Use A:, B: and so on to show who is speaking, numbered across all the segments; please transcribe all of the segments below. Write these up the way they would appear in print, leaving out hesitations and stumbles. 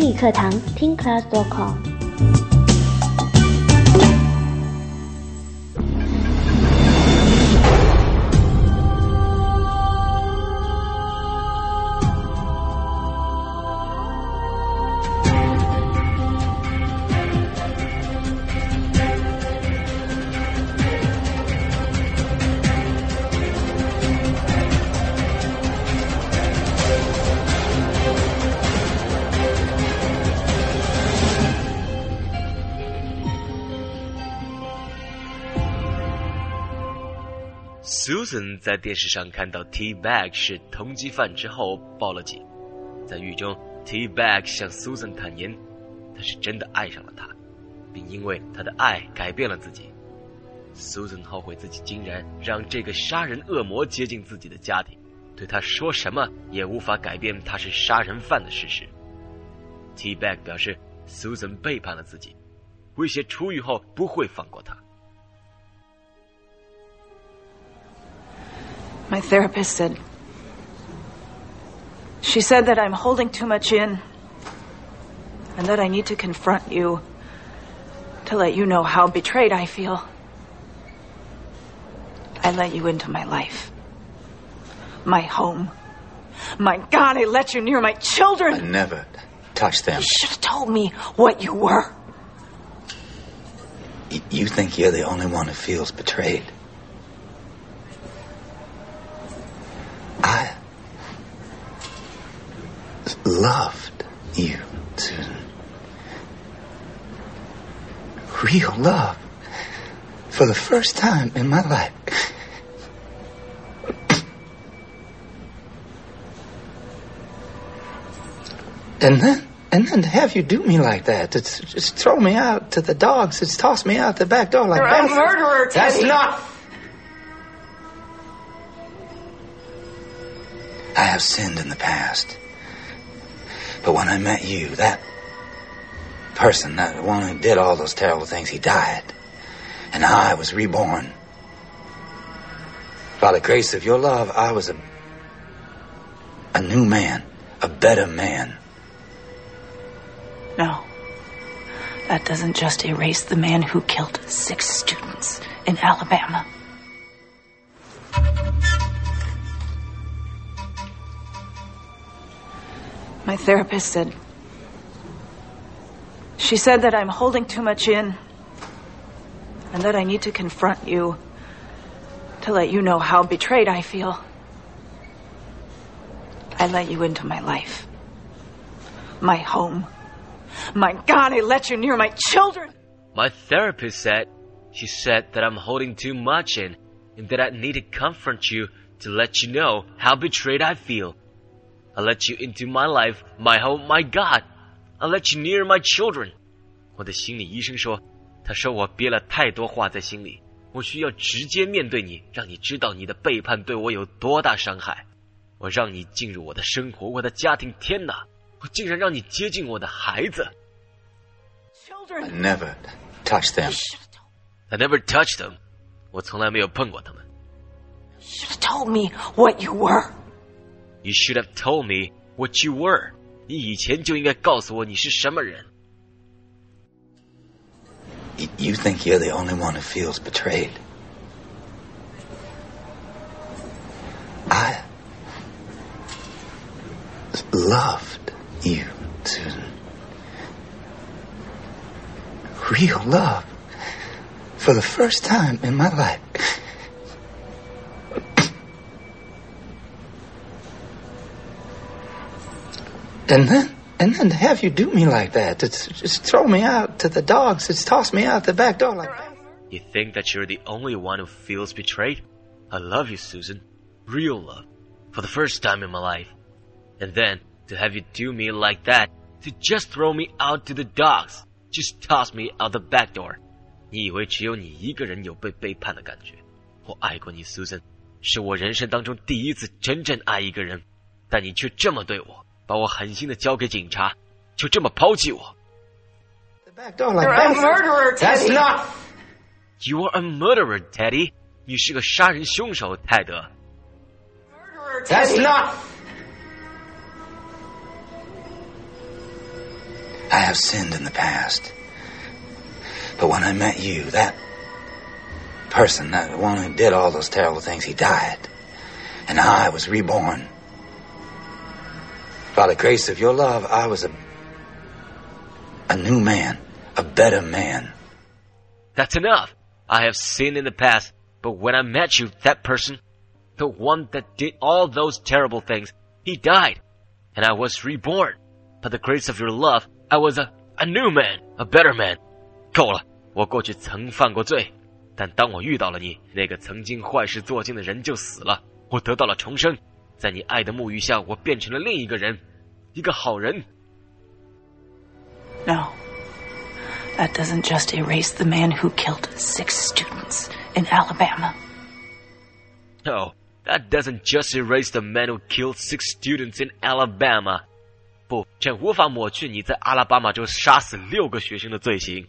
A: 理课堂听 class.com。
B: Susan 在电视上看到 T-Bag 是通缉犯之后报了警。在狱中 T-Bag 向 Susan 坦言，他是真的爱上了她，并因为他的爱改变了自己。Susan 后悔自己竟然让这个杀人恶魔接近自己的家庭，对他说什么也无法改变他是杀人犯的事实。T-Bag 表示 Susan 背叛了自己，威胁出狱后不会放过他。
C: My therapist said, she said that I'm holding too much in and that I need to confront you to let you know how betrayed I feel. I let you into my life, my home. My God, I let you near my children.
D: I never touched them.
C: You should have told me what you were.
D: You think you're the only one who feels betrayed. I loved you, Susan. Real love. For the first time in my life. And then to have you do me like that, to just throw me out to the dogs, to toss me out the back door like that.
C: You're a murderer, Teddy.
D: That's not... I have sinned in the past. But when I met you, that person, that one who did all those terrible things, he died. And I was reborn. By the grace of your love, I was a new man, a better man.
C: No. That doesn't just erase the man who killed 6 students in Alabama. My therapist said, she said that I'm holding too much in and that I need to confront you to let you know how betrayed I feel. I let you into my life, my home. My God, I let you near my children.
B: My therapist said, she said that I'm holding too much in and that I need to confront you to let you know how betrayed I feel. I let you into my life, my home, my God. I let you near my children. 我的心理医生说，他说我憋了太多话在心里，我需要直接面对你，让你知道你的背叛对我有多大伤害。我让你进入我的生活，我的家庭，天哪，我竟然让你接近我的孩子。
D: I never touched them.
B: I never touched them. 我从来没有碰过他们。
C: You should have told me what you were.
B: You should have told me what you were. 你以前就应该告诉我你是什么人。
D: You think you're the only one who feels betrayed. I loved you, Susan. Real love. For the first time in my life. And then to have you do me like that, to just throw me out to the dogs, to toss me out the back door like that.
B: You think that you're the only one who feels betrayed? I love you, Susan. Real love. For the first time in my life. And then to have you do me like that, to just throw me out to the dogs, just toss me out the back door. 你以为只有你一个人有被背叛的感觉？我爱过你 ，Susan， 是我人生当中第一次真正爱一个人，但你却这么对我。把我狠心的交给警察，就这么抛弃我。
C: You're a murderer, Teddy.
D: That's not.
B: You are a murderer, Teddy. 你是个杀人凶手，泰德。
D: That's not. I have sinned in the past. But when I met you, that person, that one who did all those terrible things, he died. And I was reborn. By the grace of your love, I was a new man, a better man.
B: That's enough. I have sinned in the past, but when I met you, that person, the one that did all those terrible things, he died. And I was reborn. By the grace of your love, I was a new man, a better man. 够了，我过去曾犯过罪，但当我遇到了你，那个曾经坏事做尽的人就死了，我得到了重生，在你爱的沐浴下，我变成了另一个人，一个好人。
C: No, that doesn't just erase the man who killed 6 students in Alabama.
B: No, that doesn't just erase the man who killed 6 students in Alabama. 不，这无法抹去你在阿拉巴马州杀死6个学生的罪行。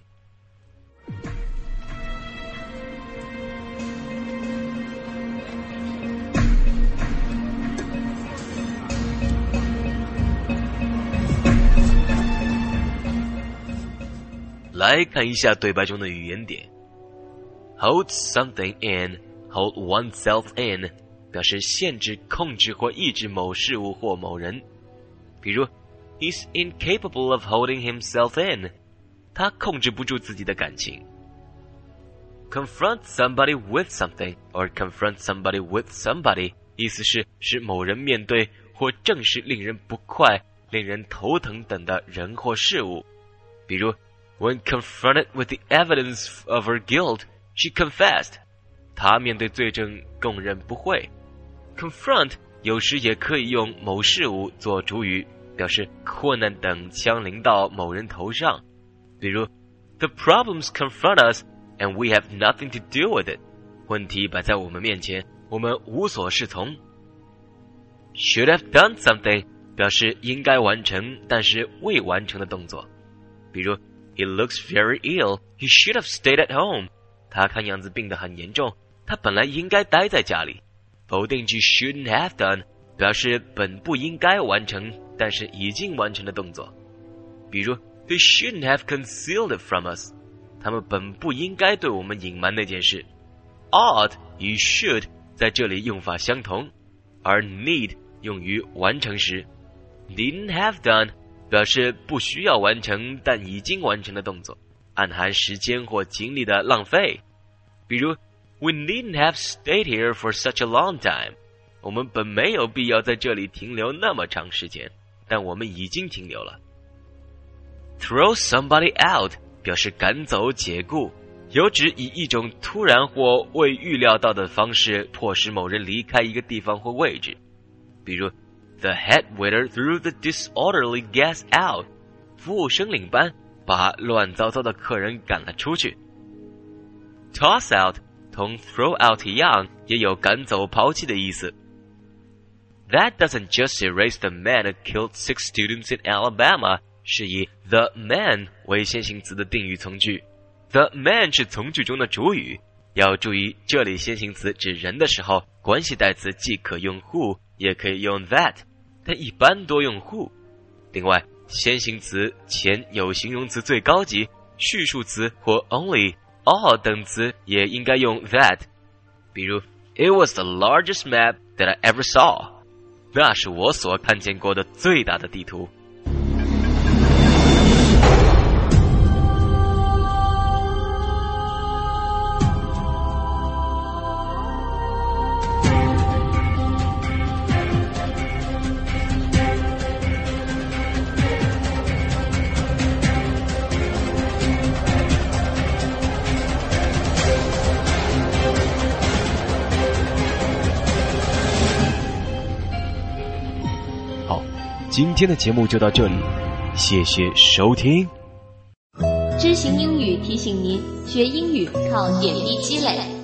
B: 来看一下对白中的语言点。Hold something in, hold oneself in 表示限制、控制或抑制某事物或某人。比如 He's incapable of holding himself in. 他控制不住自己的感情。Confront somebody with something or confront somebody with somebody 意思是使某人面对或正视令人不快、令人头疼等的人或事物。比如When confronted with the evidence of her guilt, she confessed. 她面对罪证供认不讳。Confront 有时也可以用某事物做主语，表示困难等将临到某人头上。比如 The problems confront us and we have nothing to do with it. 问题摆在我们面前，我们无所适从。Should have done something 表示应该完成但是未完成的动作。比如He looks very ill. He should have stayed at home. 他看样子病得很严重，他本来应该待在家里。否定句 shouldn't have done 表示本不应该完成，但是已经完成的动作。比如 They shouldn't have concealed it from us. 他们本不应该对我们隐瞒那件事。Ought 与 should 在这里用法相同，而 need 用于完成时。Didn't have done表示不需要完成但已经完成的动作，暗含时间或精力的浪费。比如 We needn't have stayed here for such a long time. 我们本没有必要在这里停留那么长时间，但我们已经停留了。Throw somebody out 表示赶走解雇，有指以一种突然或未预料到的方式迫使某人离开一个地方或位置。比如The head waiter threw the disorderly guest out. 服务生领班把乱糟糟的客人赶了出去。Toss out 同 throw out 一样，也有赶走、抛弃的意思。That doesn't just erase the man who killed 6 students in Alabama 是以 the man 为先行词的定语从句。The man 是从句中的主语，要注意这里先行词指人的时候，关系代词既可用 who也可以用 that， 但一般多用 who。 另外先行词前有形容词最高级，叙述词或 only、all 等词也应该用 that。 比如 It was the largest map that I ever saw. 那是我所看见过的最大的地图。今天的节目就到这里，谢谢收听。
A: 知行英语提醒您，学英语靠点滴积累。